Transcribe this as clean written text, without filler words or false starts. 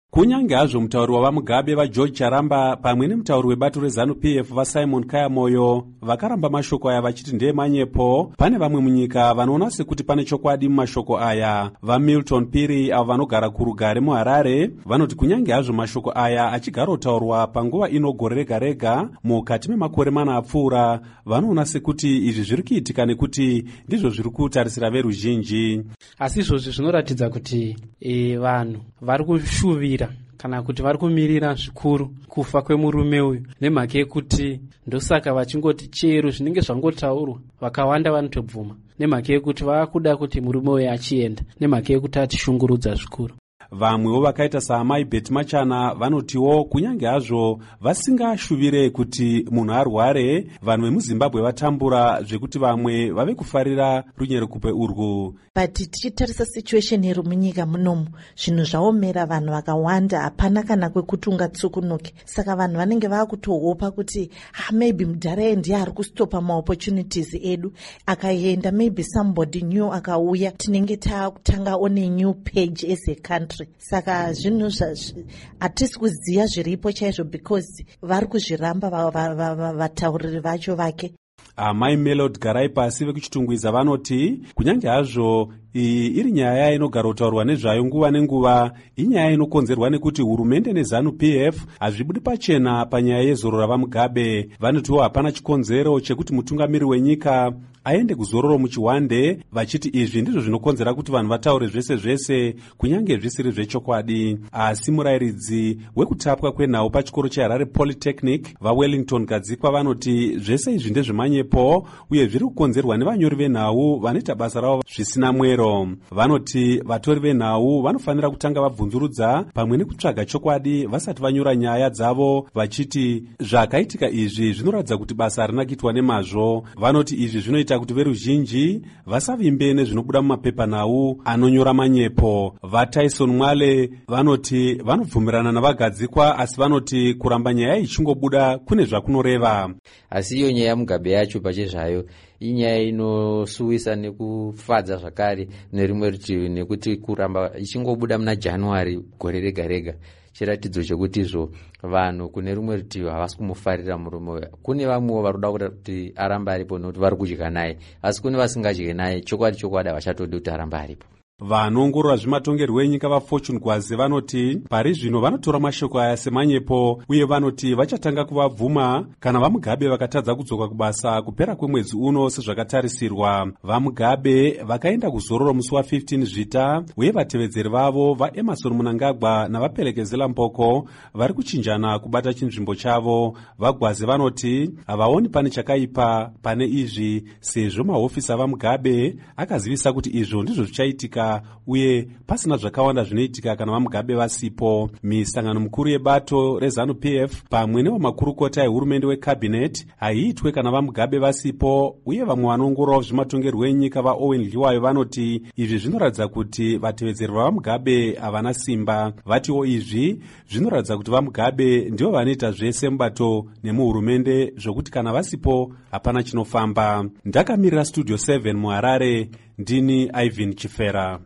Kunyange hazvo mutauri wavaMugabe vaGeorge Charamba pamwe nemutauri webato reZANU-PF vaSimon Kayamoyo vakaramba mashoko aya vachiti ndeemanyepo, pane vamwe munyika vanoona sekuti pane chokwadi mumashoko aya. VaMilton Piri avo vanogara kuRugare muHarare vanoti kunyange hazvo mashoko aya achigarotaurwa panguva ino gore rega rega mukati memakore mana apfuura, vanoona sekuti izvi zviri kuitika nekuti ndizvo zviri kutarisira veruzhinji. Asi izvozvi zvinoratidza kuti vanhu vari kushuvira kana kuti vari kumirira zvikuru kufa kwemurume uyu, nemhaka yekuti ndosaka vachingoti chero zvinenge zvangotaurwa vakawanda vanotobvuma, nemhaka yekuti vakuda kuti murume uyu achienda, nemhaka yekuti atishungurudza zvikuru. Vamwewo vakaita saamai Beti Machana vanotiwo kunyange hazvo vasingashuvire kuti munhu arware, vanhu vemuZimbabwe vatambura zvekuti vamwe vave kufarira runyerekupe urwu. But tichitarisa situation iri munyika munomu, zvinhu zvaomera vanhu vakawanda, hapana kana kwekuti ungatsukunuke. Saka vanhu vanenge vakutohopa kuti maybe mudhara ndiye ari kustopa maopportunities edu, akaenda maybe somebody new akauya, tinenge takutanga on a new page as a country. Saka zvinhu hatisi kuziva zviripo chaizvo because vari kuzviramba vatauriri vacho vake. Amai Melody Garai Pasi vekuchitungwiza vanoti kunyange hazvo iyi iri nyaya inogara kutaurwa nezvayo nguva nenguva, inyaya inokonzerwa nekuti hurumende neZANU-PF hazvibudi pachena panyaya yezoro ravaMugabe. Vanotiwo hapana chikonzero chekuti mutungamiri wenyika aende kuzororo muchihwande, vachiti izvi ndizvo zvinokonzera kuti vanhu vataure zvese zvese kunyange zvisiri zvechokwadi. Asi murayiridzi wekutapwa kwenhau pachikoro cheHarare Polytechnic vaWellington Gadzikwa vanoti zvese izvi ndezvemanyepo uye zviri kukonzerwa nevanyori venhau vanoita basa ravo zvisina mwero. Vanoti vatori venhau vanofanira kutanga vabvunzurudza pamwe nekutsvaga chokwadi vasati vanyora nyaya dzavo, vachiti zvakaitika izvi zvinoratidza kuti basa harina kuitwa nemazvo. Vanoti izvi zvinoita kuti veruzhinji vasavimbe nezvinobuda mumapepa nhau anonyora manyepo. VaTyson Mwale vanoti vanobvumirana navagadzikwa, asi vanoti kuramba nyaya ichingobuda kune zvakunoreva. Asi iyo nyaya Mugabe yacho pachezvayo inyaya inosuwisa nekufadza zvakare nerimwe rutivi, nekuti kuramba ichingobuda muna January gore rega rega chiratidzo chekuti izvo vanhu kune rumwe rutivi havasi kumufarira murume uyu. Kune vamwewo vari kuda kuti arambe aripo nokuti vari kudya naye, asi kune vasingadye naye, chokwadi havachatodi kuti arambe aripo. Vanoongorora zvematongerwo enyika vaFortune Gwazi vanoti pari zvino vanotora mashoko aya semanyepo, uye vanoti vachatanga kuvabvuma kana vaMugabe vakatadza kudzoka kubasa kupera kwemwedzi uno sezvakatarisirwa. VaMugabe vakaenda kuzororo musi wa15 Zvita, uye vatevedzeri vavo vaEmerson Mnangagwa navaPelekezela Mboko vari kuchinjana kubata chinzvimbo chavo. VaGwazi vanoti havaoni pane chakaipa pane izvi, sezvo mahofisi avaMugabe akazivisa kuti izvo ndizvo zvichaitika uye pasina zvakawanda zvinoitika kana vaMugabe vasipo. Misangano mikuru yebato reZANU-PF pamwe newamakurukota ehurumende wekabineti haiitwe kana vaMugabe vasipo, uye vamwe vanoongororawo zvematongerwo enyika vaOwen Liwayo vanoti izvi zvinoratidza kuti vatevedzeri vavaMugabe havana simba. Vatiwo izvi zvinoratidza kuti vaMugabe ndivo vanoita zvese mubato nemuhurumende, zvokuti kana vasipo hapana chinofamba. Ndakamirira Studio 7 muHarare, ndini Ivan Chifera.